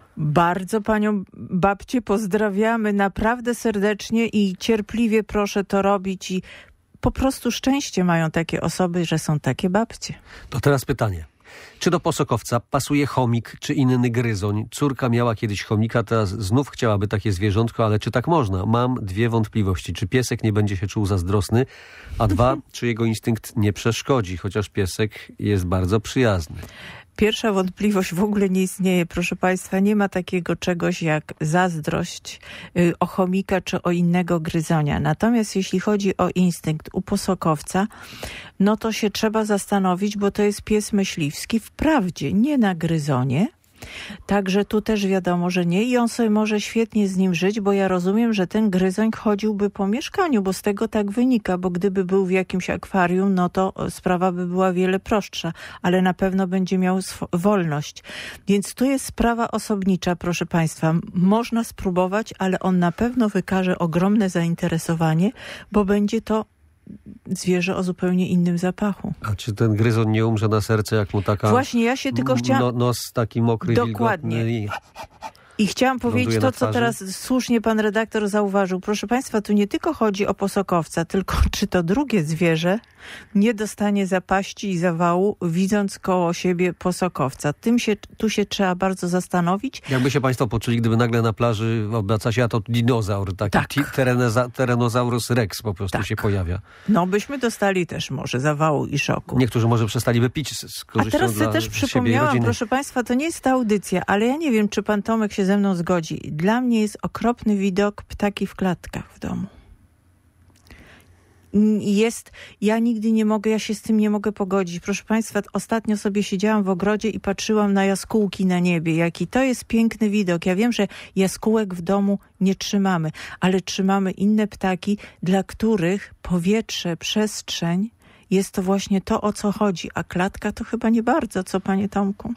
Bardzo panią babcię pozdrawiamy naprawdę serdecznie i cierpliwie proszę to robić i po prostu szczęście mają takie osoby, że są takie babcie. To teraz pytanie. Czy do posokowca pasuje chomik czy inny gryzoń? Córka miała kiedyś chomika, teraz znów chciałaby takie zwierzątko, ale czy tak można? Mam dwie wątpliwości. Czy piesek nie będzie się czuł zazdrosny? A dwa, czy jego instynkt nie przeszkodzi, chociaż piesek jest bardzo przyjazny? Pierwsza wątpliwość w ogóle nie istnieje, proszę państwa. Nie ma takiego czegoś jak zazdrość y, o chomika czy o innego gryzonia. Natomiast jeśli chodzi o instynkt u posokowca, no to się trzeba zastanowić, bo to jest pies myśliwski, wprawdzie nie na gryzonie. Także tu też wiadomo, że nie i on sobie może świetnie z nim żyć, bo ja rozumiem, że ten gryzoń chodziłby po mieszkaniu, bo z tego tak wynika, bo gdyby był w jakimś akwarium, no to sprawa by była wiele prostsza, ale na pewno będzie miał sw- wolność. Więc tu jest sprawa osobnicza, proszę państwa. Można spróbować, ale on na pewno wykaże ogromne zainteresowanie, bo będzie to zwierzę o zupełnie innym zapachu. A czy ten gryzon nie umrze na serce, jak mu taka... Właśnie, ja się tylko chciałam... No, nos taki mokry, Dokładnie. wilgotny i... I chciałam powiedzieć to, co twarzy. teraz słusznie pan redaktor zauważył. Proszę państwa, tu nie tylko chodzi o posokowca, tylko czy to drugie zwierzę nie dostanie zapaści i zawału, widząc koło siebie posokowca. Tym się, tu się trzeba bardzo zastanowić. Jakby się państwo poczuli, gdyby nagle na plaży obraca się, a to dinozaur, taki Tak. ti- terenoza- Tyrannosaurus rex po prostu Tak. się pojawia. No byśmy dostali też może zawału i szoku. Niektórzy może przestaliby pić z, z A korzyścią teraz dla sobie też siebie i przypomniałam, rodziny. proszę państwa, to nie jest ta audycja, ale ja nie wiem, czy pan Tomek się ze mną zgodzi. Dla mnie jest okropny widok ptaki w klatkach w domu. Jest, ja nigdy nie mogę, ja się z tym nie mogę pogodzić. Proszę państwa, ostatnio sobie siedziałam w ogrodzie i patrzyłam na jaskółki na niebie. Jaki to jest piękny widok. Ja wiem, że jaskółek w domu nie trzymamy, ale trzymamy inne ptaki, dla których powietrze, przestrzeń jest to właśnie to, o co chodzi. A klatka to chyba nie bardzo, co panie Tomku?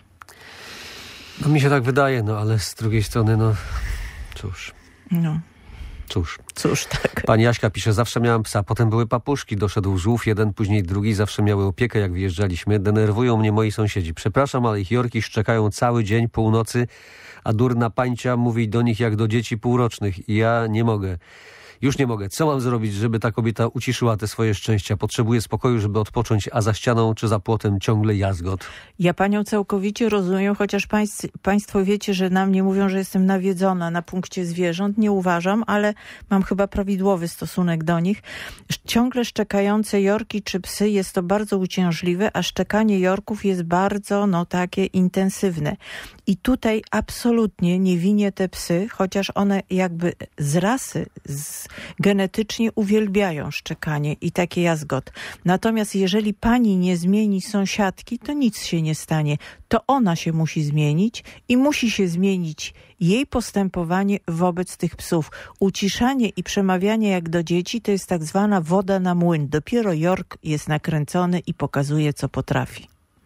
No mi się tak wydaje, no ale z drugiej strony, no cóż, No, cóż. cóż, tak. Pani Jaśka pisze, zawsze miałam psa, potem były papuszki, doszedł żółw, jeden, później drugi, zawsze miały opiekę, jak wyjeżdżaliśmy. Denerwują mnie moi sąsiedzi. Przepraszam, ale ich jorki szczekają cały dzień, północy, a durna pańcia mówi do nich jak do dzieci półrocznych i ja nie mogę. Już nie mogę. Co mam zrobić, żeby ta kobieta uciszyła te swoje szczęścia? Potrzebuję spokoju, żeby odpocząć, a za ścianą czy za płotem ciągle jazgot. Ja panią całkowicie rozumiem, chociaż państw, państwo wiecie, że na mnie mówią, że jestem nawiedzona na punkcie zwierząt. Nie uważam, ale mam chyba prawidłowy stosunek do nich. Ciągle szczekające jorki czy psy jest to bardzo uciążliwe, a szczekanie jorków jest bardzo, no takie intensywne. I tutaj absolutnie nie winię te psy, chociaż one jakby z rasy, z, genetycznie uwielbiają szczekanie i takie jazgot. Natomiast jeżeli pani nie zmieni sąsiadki, to nic się nie stanie. To ona się musi zmienić i musi się zmienić jej postępowanie wobec tych psów. Uciszanie i przemawianie jak do dzieci to jest tak zwana woda na młyn. Dopiero jork jest nakręcony i pokazuje, co potrafi.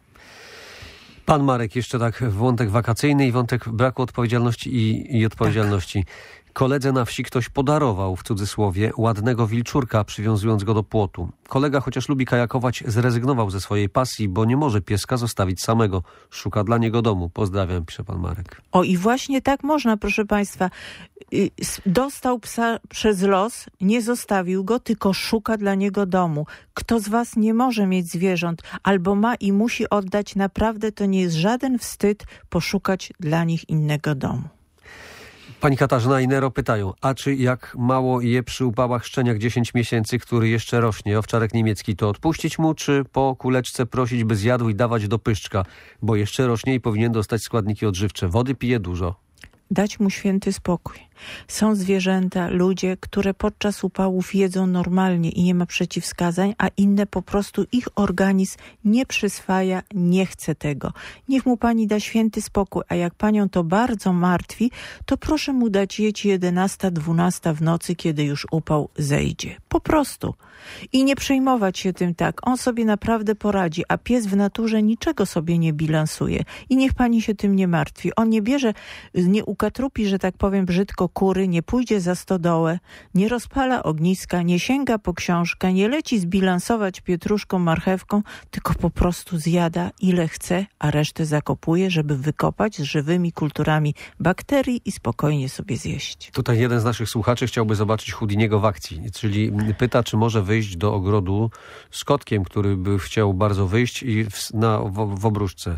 Pan Marek, jeszcze tak wątek wakacyjny i wątek braku odpowiedzialności i, i odpowiedzialności. Tak. Koledze na wsi ktoś podarował, w cudzysłowie, ładnego wilczurka, przywiązując go do płotu. Kolega, chociaż lubi kajakować, zrezygnował ze swojej pasji, bo nie może pieska zostawić samego. Szuka dla niego domu. Pozdrawiam, pisze pan Marek. O i właśnie tak można, proszę państwa. Dostał psa przez los, nie zostawił go, tylko szuka dla niego domu. Kto z was nie może mieć zwierząt, albo ma i musi oddać, naprawdę to nie jest żaden wstyd poszukać dla nich innego domu. Pani Katarzyna i Nero pytają, a czy jak mało je przy upałach szczeniak dziesięć miesięcy, który jeszcze rośnie, owczarek niemiecki, to odpuścić mu, czy po kuleczce prosić, by zjadł i dawać do pyszczka, bo jeszcze rośnie i powinien dostać składniki odżywcze. Wody pije dużo. dać mu święty spokój. Są zwierzęta, ludzie, które podczas upałów jedzą normalnie i nie ma przeciwwskazań, a inne po prostu ich organizm nie przyswaja, nie chce tego. Niech mu pani da święty spokój, a jak panią to bardzo martwi, to proszę mu dać jeść jedenasta, dwunasta w nocy, kiedy już upał zejdzie. Po prostu. I nie przejmować się tym tak. On sobie naprawdę poradzi, a pies w naturze niczego sobie nie bilansuje. I niech pani się tym nie martwi. On nie bierze, nie ukatrupi, że tak powiem brzydko, kury, nie pójdzie za stodołę, nie rozpala ogniska, nie sięga po książkę, nie leci zbilansować pietruszką, marchewką, tylko po prostu zjada ile chce, a resztę zakopuje, żeby wykopać z żywymi kulturami bakterii i spokojnie sobie zjeść. Tutaj jeden z naszych słuchaczy chciałby zobaczyć Houdiniego w akcji, czyli pyta, czy może wyjść do ogrodu z kotkiem, który by chciał bardzo wyjść i w, na, w, w obruszce.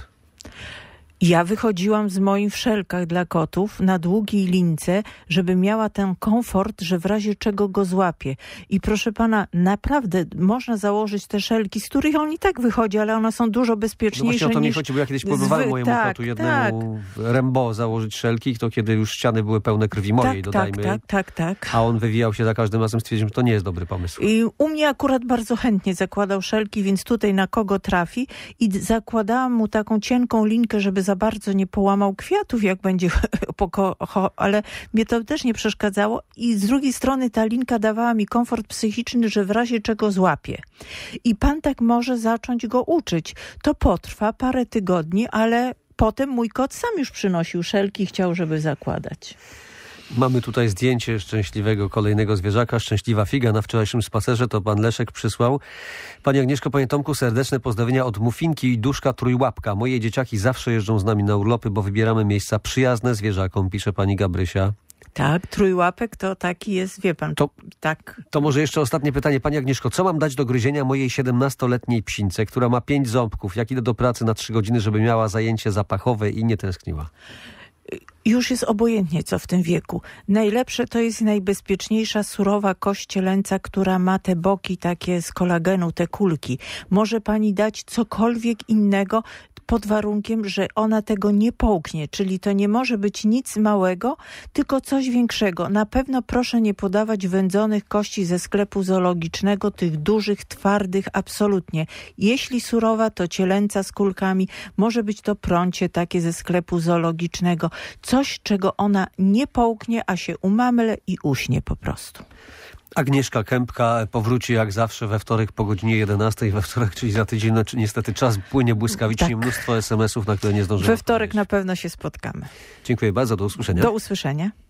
Ja wychodziłam z moim w szelkach dla kotów na długiej lince, żeby miała ten komfort, że w razie czego go złapie. I proszę pana, naprawdę można założyć te szelki, z których on i tak wychodzi, ale one są dużo bezpieczniejsze niż... No właśnie o to mi chodzi, bo ja kiedyś próbowałem zwy... mojemu tak, kotu jednemu tak. Rembo założyć szelki, to kiedy już ściany były pełne krwi mojej, tak, dodajmy. Tak, tak, tak, tak. A on wywijał się za każdym razem, stwierdziłem, że to nie jest dobry pomysł. I u mnie akurat bardzo chętnie zakładał szelki, więc tutaj na kogo trafi. I zakładałam mu taką cienką linkę, żeby za bardzo nie połamać łamał kwiatów, jak będzie poko- ale mnie to też nie przeszkadzało i z drugiej strony ta linka dawała mi komfort psychiczny, że w razie czego złapie. I pan tak może zacząć go uczyć. To potrwa parę tygodni, ale potem mój kot sam już przynosił szelki i chciał, żeby zakładać. Mamy tutaj zdjęcie szczęśliwego kolejnego zwierzaka, szczęśliwa figa na wczorajszym spacerze, to pan Leszek przysłał. Pani Agnieszko, panie Tomku, serdeczne pozdrowienia od Mufinki i Duszka Trójłapka. Moje dzieciaki zawsze jeżdżą z nami na urlopy, bo wybieramy miejsca przyjazne zwierzakom, pisze pani Gabrysia. Tak, trójłapek to taki jest, wie pan. To, tak. to może jeszcze ostatnie pytanie. Pani Agnieszko, co mam dać do gryzienia mojej siedemnastoletniej psince, która ma pięć ząbków? Jak idę do pracy na trzy godziny, żeby miała zajęcie zapachowe i nie tęskniła? Już jest obojętnie, co w tym wieku. Najlepsze to jest najbezpieczniejsza surowa kość cielęca, która ma te boki takie z kolagenu, te kulki. Może pani dać cokolwiek innego pod warunkiem, że ona tego nie połknie. Czyli to nie może być nic małego, tylko coś większego. Na pewno proszę nie podawać wędzonych kości ze sklepu zoologicznego, tych dużych, twardych, absolutnie. Jeśli surowa, to cielęca z kulkami. Może być to prącie takie ze sklepu zoologicznego. Coś, czego ona nie połknie, a się umamle i uśnie po prostu. Agnieszka Kępka powróci jak zawsze we wtorek po godzinie jedenastej. We wtorek, czyli za tydzień, no, niestety czas płynie błyskawicznie. Tak. Mnóstwo es em esów, na które nie zdążymy. We wtorek odpowiedzieć. Na pewno się spotkamy. Dziękuję bardzo, do usłyszenia. Do usłyszenia.